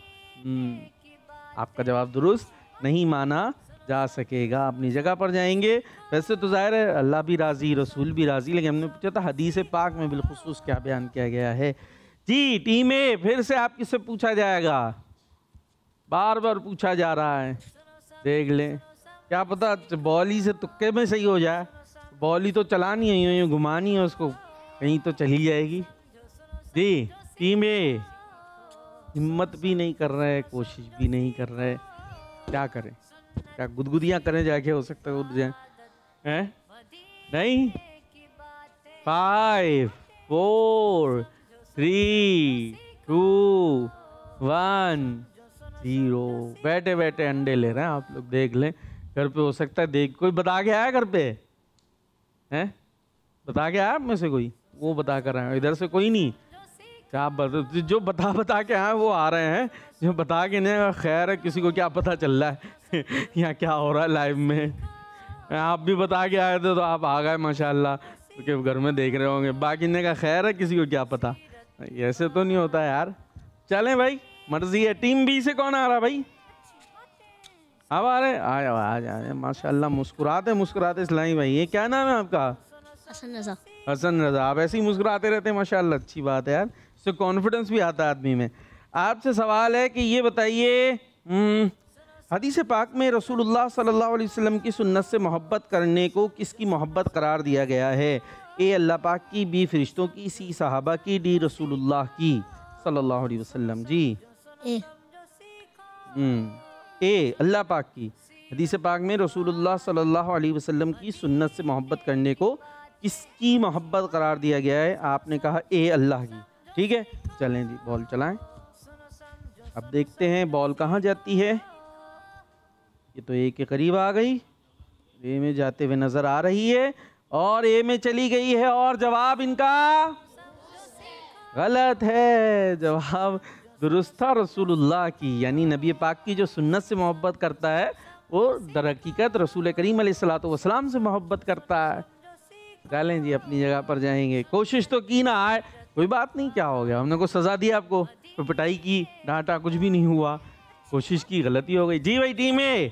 आपका जवाब दुरुस्त नहीं माना जा सकेगा, अपनी जगह पर जाएंगे। वैसे तो जाहिर है अल्लाह भी राज़ी, रसूल भी राज़ी, लेकिन हमने पूछा था हदीस पाक में बिलखुसूस क्या बयान किया गया है जी। टीम ए फिर से आपकी से पूछा जाएगा, बार बार पूछा जा रहा है, देख लें, क्या पता बॉल ही से तुक्के में सही हो जाए। बॉल ही तो चलानी है, यूँ घुमानी है उसको, कहीं तो चली जाएगी जी। टीम ए हिम्मत भी नहीं कर रहे, कोशिश भी नहीं कर रहे, क्या करें? क्या गुदगुदियाँ करें जाके? हो सकता है उठ जाए, हैं? नहीं। Five four three two one zero. बैठे बैठे अंडे ले रहे हैं आप लोग, देख लें घर पे, हो सकता है देख कोई बता के आया घर पे, हैं? बता के आया आप में से कोई? वो बता कर आए, इधर से कोई नहीं। क्या बता, जो बता बता के आए वो आ रहे हैं, जो बता के नहीं, खैर है, किसी को क्या पता चल रहा है यहाँ क्या हो रहा है लाइव में, आप भी बता के आए थे तो आप आ गए माशाल्लाह, क्योंकि घर में देख रहे होंगे। बाकी ने का खैर है, किसी को क्या पता, ऐसे तो नहीं होता यार। चलें भाई, मर्जी है। टीम बी से कौन आ रहा भाई? अब आ रहे, आ जाओ आ जाओ माशाल्लाह। मुस्कुराते मुस्कुराते इस्लामी भाई, ये क्या नाम है आपका? हसन रजा। हसन रजा। आप ऐसे ही मुस्कुराते रहते हैं माशाल्लाह, अच्छी बात है यार, इससे कॉन्फिडेंस भी आता है आदमी में। आपसे सवाल है कि ये बताइए, हदीस पाक में रसूलुल्लाह सल्लल्लाहु अलैहि वसल्लम की सुन्नत से मोहब्बत करने को किसकी मोहब्बत करार दिया गया है? ए अल्लाह पाक की, बी फरिश्तों की, सी सहाबा की, डी रसूलुल्लाह की सल्लल्लाहु अलैहि वसल्लम। जी ए हम्म ए अल्लाह पाक की। हदीस पाक में रसूलुल्लाह सल्लल्लाहु अलैहि वसल्लम की सुन्नत से मोहब्बत करने को किसकी मोहब्बत करार दिया गया है? आपने कहा ए अल्लाह की। ठीक है, चलें जी, बॉल चलाएं। अब देखते हैं बॉल कहाँ जाती है। ये तो ए के करीब आ गई, ए में जाते हुए नजर आ रही है और ए में चली गई है, और जवाब इनका गलत है। जवाब दुरुस्त था, रसूलुल्लाह की, यानी नबी पाक की जो सुन्नत से मोहब्बत करता है वो दर हकीकत रसूल करीम अलैहिस्सलातु वस्सलाम से मोहब्बत करता है। चलें जी, अपनी जगह पर जाएंगे। कोशिश तो की ना आए, कोई बात नहीं, क्या हो गया, हमने को सजा दी आपको, तो पिटाई की, डांटा, कुछ भी नहीं हुआ, कोशिश की, गलती हो गई। जी भाई टीम में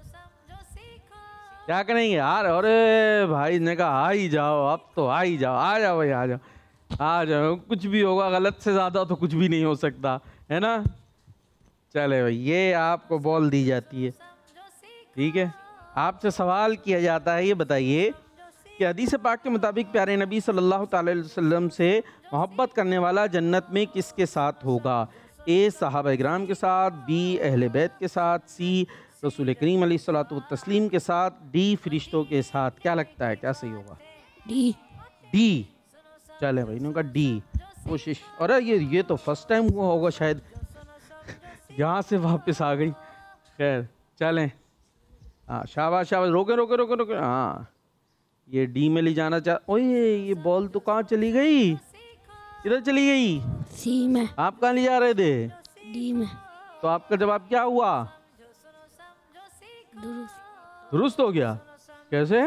क्या करेंगे यार? अरे भाई ने कहा आ ही जाओ, अब तो आ ही जाओ, आ जाओ भाई, आ जाओ आ जाओ, कुछ भी होगा, गलत से ज़्यादा तो कुछ भी नहीं हो सकता है ना। चले भाई, ये आपको बॉल दी जाती है। ठीक है, आपसे सवाल किया जाता है, ये बताइए कि हदीस पाक के मुताबिक प्यारे नबी सल्लल्लाहु अलैहि वसल्लम से मोहब्बत करने वाला जन्नत में किसके साथ होगा? ए सहाबा इकराम के साथ, बी अहले बैत के साथ, सी रसूल करीम अलैहिस्सलातु तस्लीम के साथ, डी फरिश्तों के साथ। क्या लगता है क्या सही होगा? D D. चले भाई, इन्होंने कहा डी। कोशिश, अरे ये ये तो फर्स्ट टाइम हुआ होगा शायद, यहाँ से वापस आ गई। खैर चलें, हाँ शाबाश शाबाश, रोके रोके रोके रोके, हाँ ये डी में ले जाना चाह। ओए ये बॉल तो कहाँ चली गई? किधर चली गई? सी में। आप कहाँ ले जा रहे थे? डी में। तो आपका जवाब क्या हुआ? दुरुस्त। दुरुस्त हो गया। कैसे?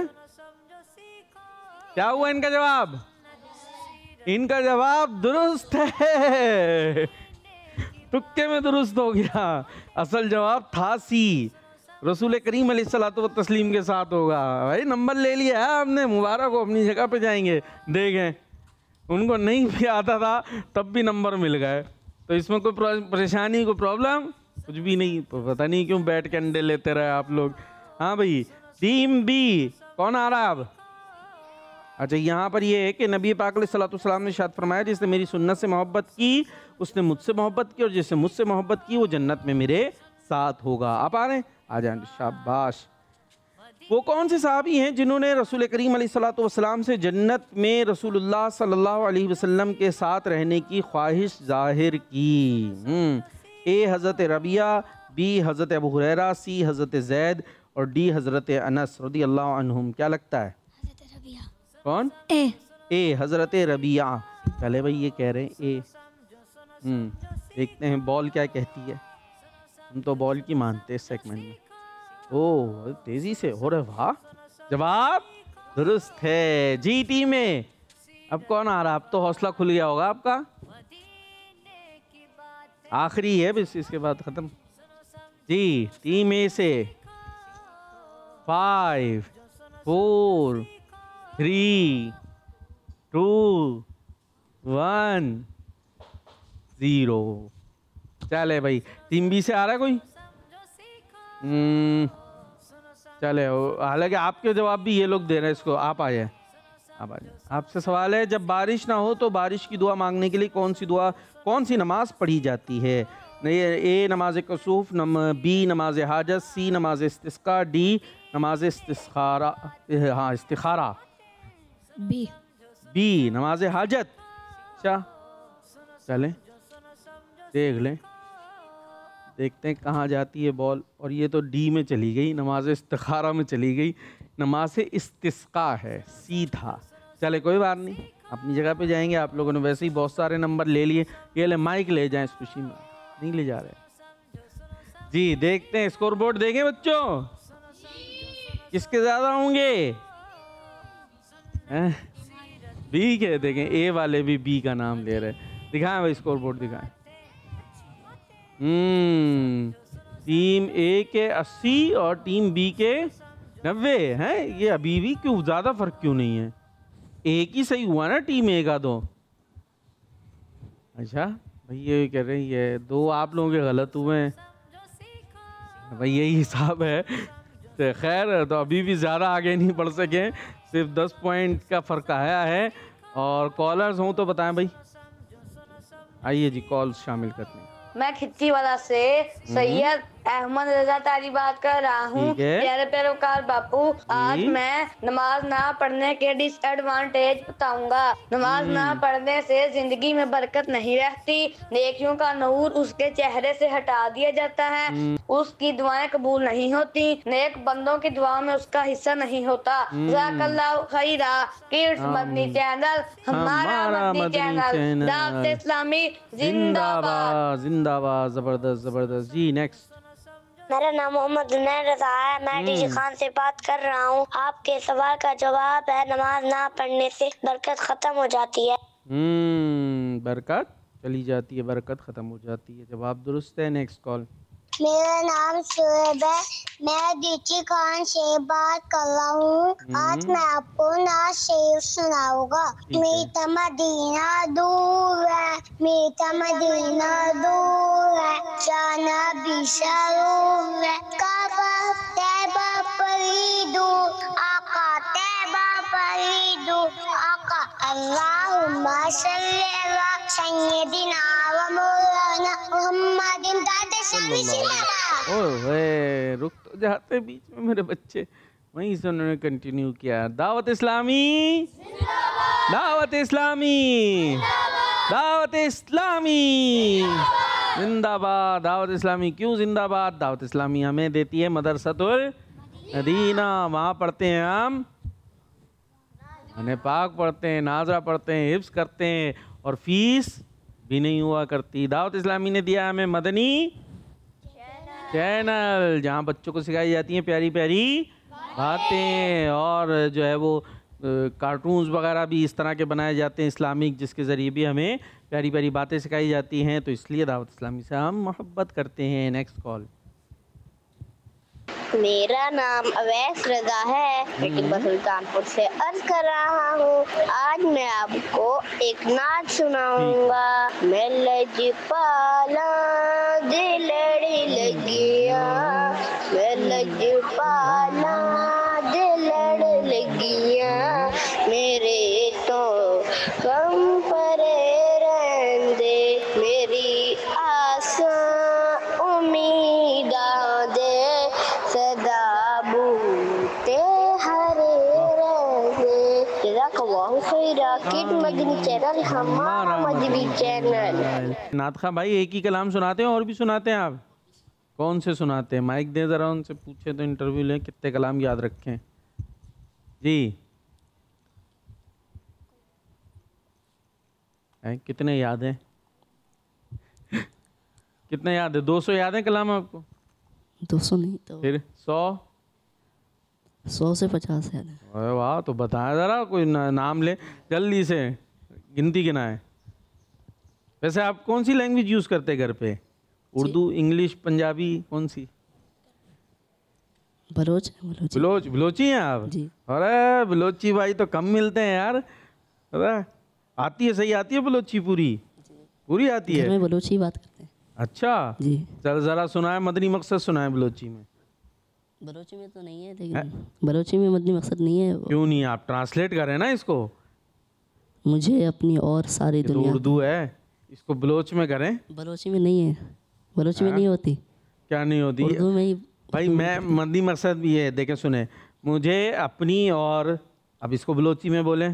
क्या हुआ इनका जवाब? इनका जवाब दुरुस्त है, तुक्के में दुरुस्त हो गया। असल जवाब था सी, रसूल करीम अलैहिस्सलातु व तस्लीम के साथ होगा। भाई नंबर ले लिया है आपने, मुबारक हो, अपनी जगह पे जाएंगे। देखें, उनको नहीं भी आता था तब भी नंबर मिल गए, तो इसमें कोई परेशानी, कोई प्रॉब्लम कुछ भी नहीं। पता नहीं क्यों बैठ के अंडे लेते रहे आप लोग। हाँ भाई, टीम बी कौन आ रहा है अब? अच्छा, यहाँ पर ये है कि नबी पाक अलैहिस्सलातु वस्सलाम ने इरशाद फरमाया, जिसने मेरी सुन्नत से मोहब्बत की उसने मुझसे मोहब्बत की, और जिसने मुझसे मोहब्बत की वो जन्नत में मेरे साथ होगा। आप आ रहे हैं? आ जाए, शाबाश। वो कौन से सहाबी हैं जिन्होंने रसूल करीम अलैहिस्सलातु वस्सलाम से जन्नत में रसूलुल्लाह सल्लल्लाहु अलैहि वसल्लम के साथ रहने की ख्वाहिश जाहिर की? ए हज़रत रबिया, बी हज़रत अबू हुरैरा, सी हज़रत ज़ैद, और डी हज़रत अनस रदियल्लाहु अन्हुम। क्या लगता है कौन? ए ए हज़रत रबिया। चले भाई, ये कह रहे हैं ए। हम्म देखते हैं बॉल क्या कहती है। हम तो बॉल की मानते हैं इस सेगमेंट में। ओह तेजी से, हो रहे वाह, जवाब दुरुस्त है। जी टीम में अब कौन आ रहा? अब तो हौसला खुल गया होगा आपका। आखिरी है बस, इसके बाद खत्म। जी टीम ए से five four three two one zero. चले भाई, टीम बी से आ रहा है कोई? हम्म चले, हालांकि आपके जवाब भी ये लोग दे रहे हैं इसको। आप आ जाए, आप आ जाए। आपसे सवाल है, जब बारिश ना हो तो बारिश की दुआ मांगने के लिए कौन सी दुआ, कौन सी नमाज पढ़ी जाती है? ए नमाज कसूफ, नम बी नमाज हाजत, सी नमाज इस्तिस्का, डी नमाज इस्तिखारा। हाँ इस्तिखारा। बी बी नमाज हाजत। अच्छा चलें देख लें, देखते हैं कहाँ जाती है बॉल। और ये तो डी में चली गई, नमाज इस्तिखारा में चली गई। नमाज इस्तिस्का है, सी था। चले कोई बात नहीं, अपनी जगह पे जाएंगे। आप लोगों ने वैसे ही बहुत सारे नंबर ले लिए, ये ले माइक ले जाएं इस खुशी में। नहीं ले जा रहे जी। देखते हैं स्कोर बोर्ड, देंगे बच्चों? किसके ज्यादा होंगे? हैं? बी के। देखें ए वाले भी बी का नाम ले रहे। दिखाएं भाई, स्कोर बोर्ड दिखाएं। हम्म टीम ए के अस्सी और टीम बी के नब्बे हैं। ये अभी भी क्यों ज्यादा फर्क क्यों नहीं है? एक ही सही हुआ ना टीम ए का तो। अच्छा भाई ये कह रहे हैं ये दो आप लोगों के गलत हुए हैं भाई, यही हिसाब है। तो खैर तो अभी भी ज़्यादा आगे नहीं बढ़ सके, सिर्फ दस पॉइंट का फ़र्क आया है। और कॉलर्स हों तो बताएं भाई। आइए जी, कॉल्स शामिल करते हैं। मैं खिच्ची वाला से सैयद अहमद रजा तारी बात कर रहा हूँ। प्यारे पैरोकार बापू, आज मैं नमाज ना पढ़ने के डिसएडवांटेज बताऊंगा। नमाज ना पढ़ने से जिंदगी में बरकत नहीं रहती, नेकियों का नूर उसके चेहरे से हटा दिया जाता है, उसकी दुआएं कबूल नहीं होती, नेक बंदों की दुआ में उसका हिस्सा नहीं होता। जज़ाकल्लाहु खैरा। किड्स मदनी चैनल हमारा मदनी चैनल। दावत इस्लामी जिंदाबाद जिंदाबाद। जबरदस्त जबरदस्त जी। नेक्स्ट। मेरा नाम मोहम्मद जुनैद रज़ा है, मैं डीजी खान से बात कर रहा हूँ। आपके सवाल का जवाब है नमाज ना पढ़ने से बरकत खत्म हो जाती है। हम्म बरकत चली जाती है, बरकत खत्म हो जाती है। जवाब दुरुस्त है। Next call. मेरा नाम शुएब है, मैं डीजी खान से बात कर रहा हूँ। आज मैं आपको नाज शेर सुनाऊंगा। मीठा मदीना दूर है, मीठा मदीना दूर है, जाना भी शरूर है। काबा तैबा परीदू, आका तैबा परीदू, आका अल्लाहुम्मा सल्ली अला सय्यदिना व मौलाना मुहम्मदिन। ओए रुक तो जाते बीच में मेरे बच्चे, वहीं से उन्होंने कंटिन्यू किया। दावत इस्लामी दावत इस्लामी दावत इस्लामी जिंदाबाद। दावत इस्लामी क्यों जिंदाबाद? दावत इस्लामी हमें देती है मदरसतुल मदीना, वहाँ पढ़ते हैं हम अने पाक पढ़ते हैं, नाजरा पढ़ते हैं, हिफ्स करते हैं और फीस भी नहीं हुआ करती। दावत इस्लामी ने दिया हमें मदनी चैनल, जहाँ बच्चों को सिखाई जाती हैं प्यारी प्यारी बातें, और जो है वो कार्टून्स वगैरह भी इस तरह के बनाए जाते हैं इस्लामिक, जिसके ज़रिए भी हमें प्यारी प्यारी बातें सिखाई जाती हैं। तो इसलिए दावत इस्लामी से हम मोहब्बत करते हैं। Next call. मेरा नाम अवैस रजा है, लेकिन मैं सुल्तानपुर से अर्ज कर रहा हूँ। आज मैं आपको एक नाच सुनाऊंगा। मैं लजपाला दिलड़ी लगिया, मैं लजपाला दिलड़ लगिया, मेरे तो कम परे रहंदे, मेरी आसा उम्मीदा दे सदा बूते हरे रहे। जज़ाकल्लाहु खैरा। किड मदनी चैनल हमारा मदनी चैनल। नातखा भाई एक ही कलाम सुनाते हैं और भी सुनाते हैं आप? कौन से सुनाते हैं? माइक दे जरा उनसे, पूछे तो इंटरव्यू लें कितने कलाम याद रखें जी। हैं कितने याद हैं? कितने याद है? दो सौ याद है कलाम आपको? दो सौ नहीं तो फिर सौ सौ से पचास याद है। अरे वाह, तो बताया ज़रा, कोई ना, नाम ले जल्दी से, गिनती गिनाए। वैसे आप कौन सी लैंग्वेज यूज़ करते हैं घर पे? उर्दू, इंग्लिश, पंजाबी, कौन सी? बलोच बलोची बलोच बलोची हैं आप जी। अरे बलोची भाई तो कम मिलते हैं यार। अरे आती है, सही आती है बलोची? पूरी पूरी आती है? घर में बलोची बात करते हैं। अच्छा जी। चल जरा सुनाए, मदनी मकसद सुनाए बलोची में। बलोची में तो नहीं है, लेकिन बलोची में मदनी मकसद नहीं है। क्यों नहीं? आप ट्रांसलेट करें ना इसको। मुझे अपनी और सारी तो दुनिया। उर्दू है, इसको बलोच में करें। बलोची में नहीं है, बलोची में नहीं होती। क्या नहीं होती? उर्दू में ही भाई मैं मदनी मकसद भी है, देखें सुने। मुझे अपनी और, अब इसको बलोची में बोलें।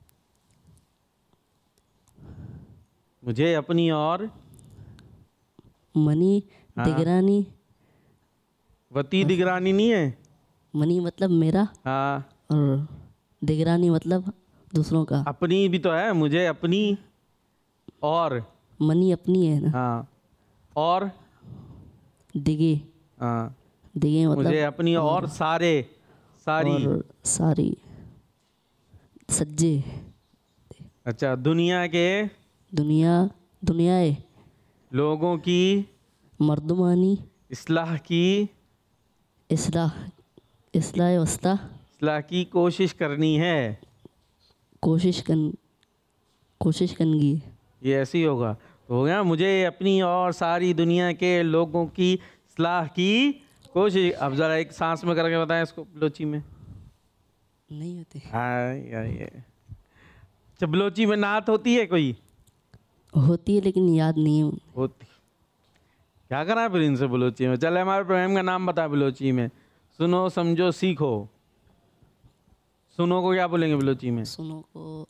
मुझे अपनी और मनी दिगरानी। वती दिगरानी नहीं है? मनी मतलब मेरा, हाँ, और दिगरानी मतलब दूसरों का। अपनी भी तो है, मुझे अपनी और मनी अपनी है ना। हाँ, और दिगे हाँ, दिगे मतलब मुझे अपनी और सारे सारी और सारी सज्जे अच्छा दुनिया के दुनिया दुनियाए लोगों की मर्दमानी इस्लाह की इसलाह इसलाह वस्ता इस्लाह की कोशिश करनी है। कोशिश कन कोशिश कनगी ये ऐसे ही होगा तो हो गया। मुझे अपनी और सारी दुनिया के लोगों की इस्लाह की कोशिश। अब ज़रा एक सांस में करके बताएं इसको बलोची में। नहीं होते हाँ ये अच्छा बलोची में नात होती है कोई? होती है लेकिन याद नहीं है। होती क्या करा है फिर इनसे बलोची में। चले हमारे प्रोग्राम का नाम बता बलोची में। सुनो समझो सीखो। सुनो को क्या बोलेंगे बलोची में? सुनो को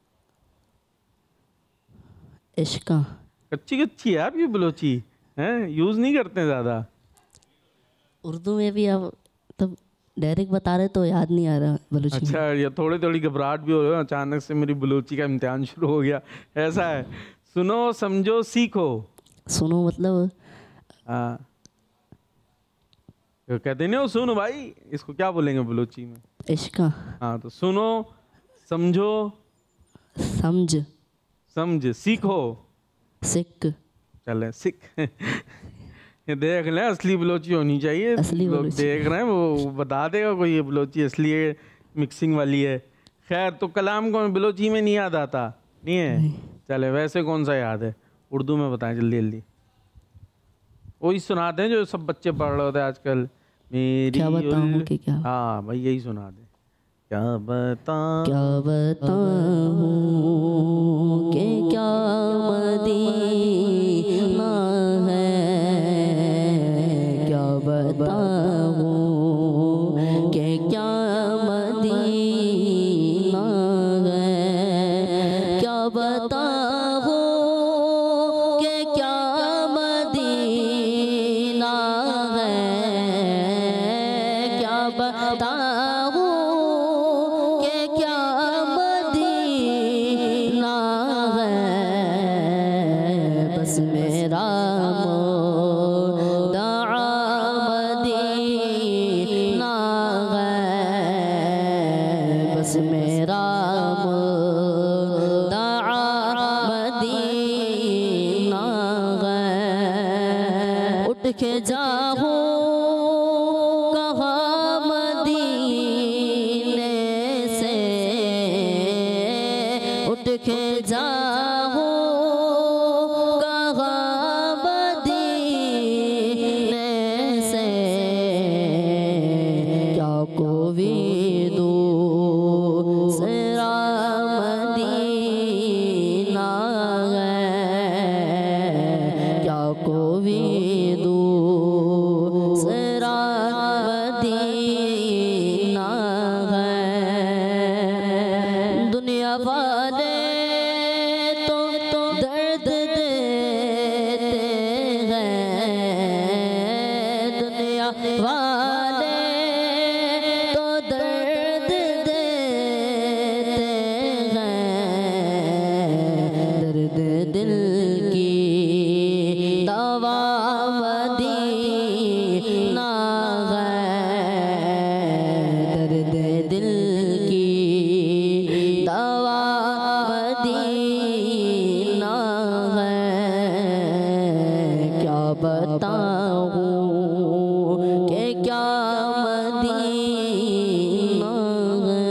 इश्का। कच्ची कच्ची है आपकी बलोची हैं, यूज़ नहीं करते ज़्यादा। उर्दू में भी अब तब डायरेक्ट बता रहे तो याद नहीं आ रहा बलूची। अच्छा ये थोड़ी थोड़ी घबराहट भी हो रही है, अचानक से मेरी बलूची का इम्तिहान शुरू हो गया ऐसा है। सुनो समझो सीखो। सुनो मतलब हाँ तो कहते नहीं हो सुनो भाई, इसको क्या बोलेंगे बलूची में? इश्का। हाँ तो सुनो समझो समझ समझ सीखो सिक। चले सिख ये देख लें असली बलोची होनी चाहिए। असली लोग बलोची। देख रहे हैं वो बता देगा कोई ये बलोची असली है मिक्सिंग वाली है। खैर तो कलाम कौन बलोची में नहीं याद आता नहीं है नहीं। चले वैसे कौन सा याद है उर्दू में बताएं जल्दी जल्दी। वही सुनाते हैं जो सब बच्चे पढ़ रहे होते हैं आजकल। मेरी क्या बताऊं कि क्या? हाँ भाई यही सुना दे। क्या बताऊं क्या बताऊं कि क्या मदीना है। क्या बताऊं कि क्या मदीना है। क्या बताऊं कि क्या मदीना है। क्या बताऊं कि क्या मदीना है। बस मेरा मुद्दा मदीना है। बस मेरा मुद्दा मदीना है। उठ के जाऊं कहाँ मदीने से। उठ के जाऊं कहाँ मदीने से। क्या कोई दूसरा मदीना है। क्या कोई दूसरा मदीना है। दुनिया वाले तो तो दर्द देते हैं। दुनिया वाले तो दर्द देते हैं। दर्द दिल की दवा मदीना है। दर्द दिल की दवा मदीना है। क्या बताऊं कि क्या मदीना है।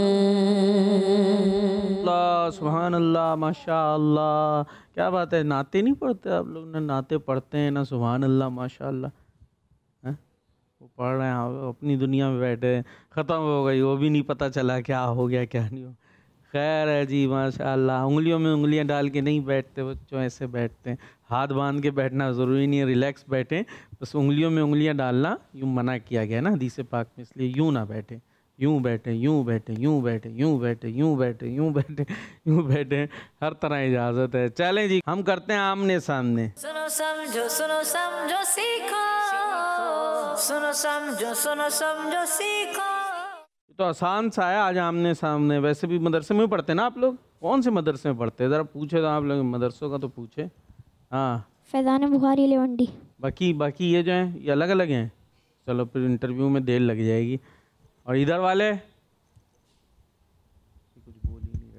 अल्लाह सुभान अल्लाह माशा अल्लाह। क्या बात है नाते नहीं पढ़ते आप लोग? ना नाते पढ़ते हैं ना सुभान अल्लाह माशा अल्लाह हैं? वो पढ़ रहे हैं आप अपनी दुनिया में बैठे हैं। ख़त्म हो गई वो भी नहीं पता चला क्या हो गया क्या नहीं हो। खैर है जी माशा अल्लाह। उंगलियों में उंगलियां डाल के नहीं बैठते बच्चों, ऐसे बैठते हैं। हाथ बांध के बैठना ज़रूरी नहीं है, रिलैक्स बैठें। बस उंगलियों में उंगलियां डालना यूँ मना किया गया ना हदीस पाक में, इसलिए यूँ ना बैठें। यूँ बैठे यूँ बैठे यूँ बैठे यूँ बैठे यूँ बैठे यूँ बैठे यूँ बैठे हर तरह इजाज़त है। चलें जी हम करते हैं आमने सामने। सुनो समझो सुनो समझो सीखो। सुनो समझो सुनो समझो सीखो। तो आसान सा है आज आमने सामने। वैसे भी मदरसे में पढ़ते ना आप लोग? कौन से मदरसे में पढ़ते हैं ज़रा पूछे तो आप लोग मदरसों का तो पूछे। हाँ फैज़ान बुखारी लेवंडी। बाकी बाकी ये जो हैं ये अलग अलग हैं। चलो फिर इंटरव्यू में देर लग जाएगी। और इधर वाले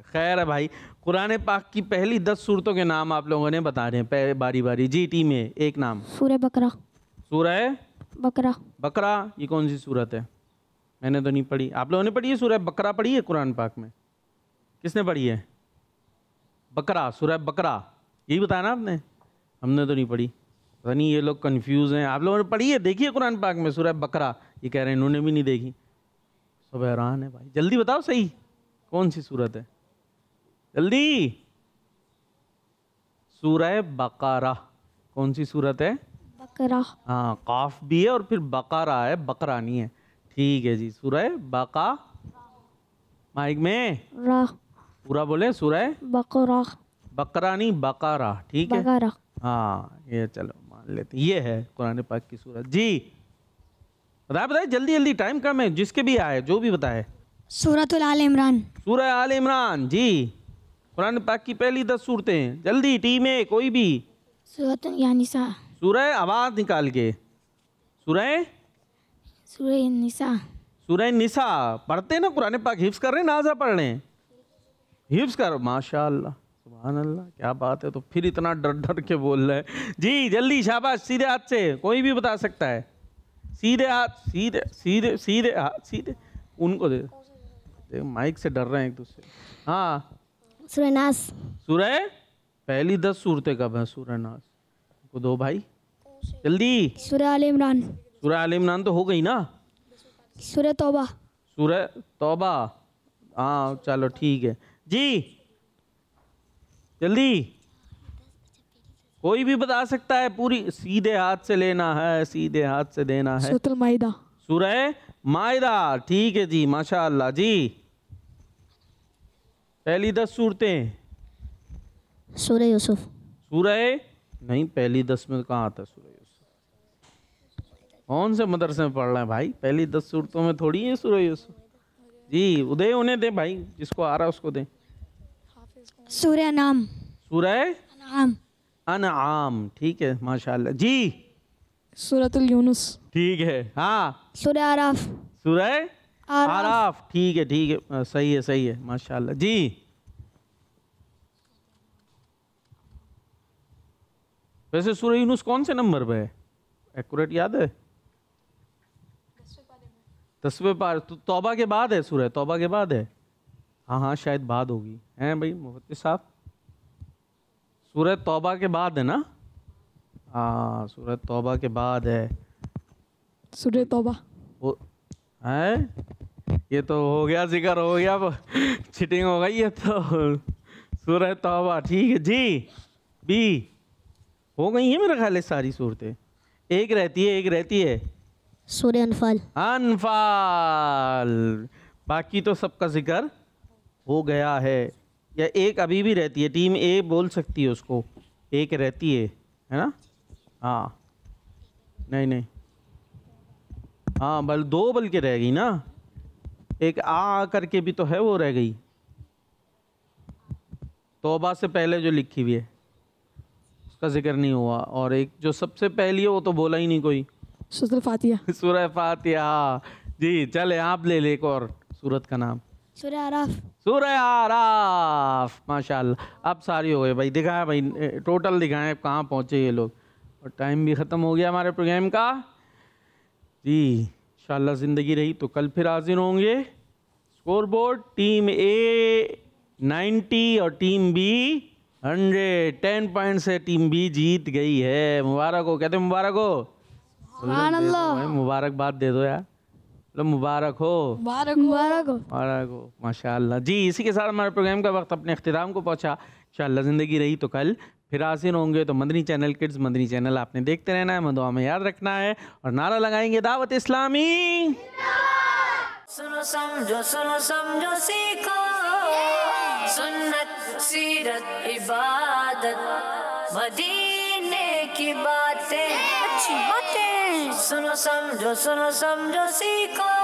खैर है भाई। कुरान पाक की पहली दस सूरतों के नाम आप लोगों ने बता रहे हैं बारी बारी। जी टीम में एक नाम। सूरह बकरा। सूरह बकरा। बकरा ये कौन सी सूरत है? मैंने तो नहीं पढ़ी। आप लोगों ने पढ़ी है सूरह बकरा? पढ़ी है कुरान पाक में? किसने पढ़ी है? बकरा, सूरह बकरा यही बताया ना आपने? हमने तो नहीं पढ़ी। पता नहीं ये लोग कंफ्यूज हैं। आप लोगों ने पढ़ी है? देखिए कुरान पाक में सूरह बकरा। ये कह रहे हैं इन्होंने भी नहीं देखी। सब हैरान है भाई। जल्दी बताओ सही कौन सी सूरत है? जल्दी। सूरह बकरा। कौन सी सूरत है? बकरा। हाँ काफ भी है और फिर बकरा है, बकरा नहीं है। ठीक है जी। सूरह बका माइक में रा। पूरा बोले। सूरह बकरा। बकरा नहीं बकरा। ठीक है बकरा। हाँ ये चलो मान लेते। ये है कुरान पाक की सूरत। जी बताए बताए जल्दी जल्दी, टाइम कम है। जिसके भी आए जो भी बताए। सूरतुल आल इमरान। सूरह आल इमरान। जी कुरान पाक की पहली दस सूरतें। जल्दी टीम में कोई भी। सूरत या निसा। सूरह आवाज निकाल के। सूरह सूरह निसा। सूरह निसा पढ़ते ना कुरान पाक? हिफ्स कर रहे हैं नाजा पढ़ रहे हैं? हिफ्स कर माशाअल्लाह सुभान अल्लाह क्या बात है। तो फिर इतना डर डर के बोल रहे हैं। जी जल्दी शाबाश। सीधे हाथ से कोई भी बता सकता है। सीधे हाथ सीधे सीधे सीधे हाथ सीधे उनको दे, दे माइक से डर रहे हैं एक दूसरे। हाँ सूरह नास। सूरह पहली दस सूरतें कब है? सूरह नास को दो भाई जल्दी। सूरह आल इमरान। सूरह आल इमरान तो हो गई ना। सूरह तौबा। सूरह तौबा। हाँ चलो ठीक है जी जल्दी। कोई भी बता सकता है पूरी। सीधे हाथ से लेना है, सीधे हाथ से देना है। सूरह माइदा। सूरह माइदा। ठीक है जी माशाअल्लाह। जी पहली दस सूरतें। सूरह यूसुफ। सूरह नहीं पहली दस में कहाँ आता है सूरह यूसुफ? कौन से मदरसे में पढ़ रहे हैं भाई? पहली दस सूरतों में थोड़ी है सूरह यूसुफ। जी उदय उन्हें दे भाई, जिसको आ रहा है उसको दे। सूरह अनाम। सूरह अनाम। अनआम। ठीक है माशाअल्लाह। जी सूरतुल यूनुस। ठीक है। हाँ सूरह आराफ। सूरह आराफ। आराफ। ठीक है ठीक है सही है सही है माशाअल्लाह। जी वैसे सूरह यूनुस कौन से नंबर पे है? एक्यूरेट याद है? दसवें पार। तो तौबा के बाद है? सूरह तौबा के बाद है? हाँ हाँ शायद बाद होगी। हैं भाई मुफ्ती साहब? सूरह तौबा के बाद है ना? हाँ सूरह तौबा के बाद है। सूरह तौबा। वो है ये तो हो गया जिक्र हो गया चिटिंग हो गई है तो सूरह तौबा। ठीक है जी। बी हो गई है मेरा ख्याल है सारी सूरतें। एक रहती है एक रहती है सूरह अनफाल। अनफाल। बाकी तो सबका जिक्र हो गया है। या एक अभी भी रहती है? टीम ए बोल सकती है उसको। एक रहती है है ना? हाँ नहीं नहीं हाँ बल दो बल्कि रह गई ना। एक आ करके भी तो है वो रह गई। तौबा से पहले जो लिखी हुई है उसका जिक्र नहीं हुआ। और एक जो सबसे पहली है वो तो बोला ही नहीं कोई। सूरह फातिहा। सूरह फातिहा। जी चले आप ले ले एक और सूरत का नाम। सूरह आराफ। सूरह आराफ माशाअल्लाह। अब सारी हो गई भाई। दिखाया भाई टोटल दिखाएं कहाँ पहुँचे ये लोग। और टाइम भी ख़त्म हो गया हमारे प्रोग्राम का। जी इंशाअल्लाह ज़िंदगी रही तो कल फिर हाजिर होंगे। Score board team A ninety और team B hundred. Ten point से टीम बी जीत गई है। मुबारक हो। कहते मुबारक हो। सुभान अल्लाह। मुबारकबाद दे दो यार। लो मुबारक हो। मुबारक मुबारक हो। मुबारक हो माशाअल्लाह। जी इसी के साथ हमारे प्रोग्राम का वक्त अपने अख्तिताम को पहुंचा। इंशाअल्लाह ज़िंदगी रही तो कल फिर हाजिर होंगे। तो Madani channel kids Madani channel आपने देखते रहना है, दुआ में याद रखना है और नारा लगाएंगे दावत इस्लामी। सुनो समझो सुनो समझो सीखो सुन्नत सीरत इबादत मदीने की बातें अच्छी बातें। सुनो समझो सुनो समझो सीखो